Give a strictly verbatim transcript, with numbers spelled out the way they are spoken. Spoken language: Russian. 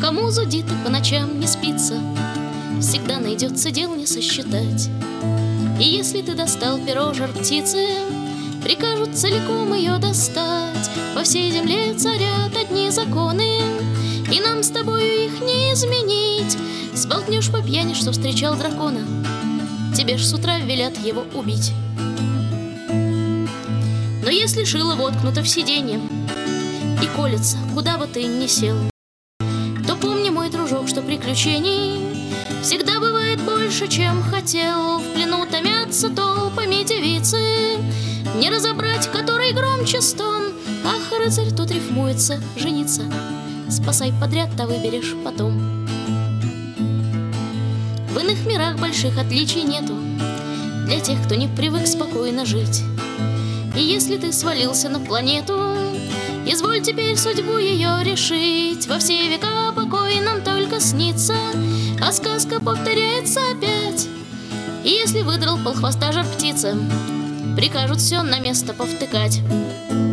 Кому зудит и по ночам не спится, всегда найдется дел не сосчитать. И если ты достал перо жар-птицы, прикажут целиком ее достать. По всей земле царят одни законы, и нам с тобою их не изменить. Сболтнешь по пьяни, что встречал дракона, тебе ж с утра велят его убить. Но если шило воткнуто в сиденье и колется, куда бы ты ни сел, то помни, мой дружок, что приключений всегда бывает больше, чем хотел. В плену томятся толпами девицы, не разобрать, который громче стон. Ах, рыцарь тут рифмуется, жениться, спасай подряд-то выберешь потом. В иных мирах больших отличий нету для тех, кто не привык спокойно жить. И если ты свалился на планету, изволь теперь судьбу ее решить. Во все века покой нам только снится, а сказка повторяется опять. И если выдрал полхвоста жар-птица, прикажут все на место повтыкать.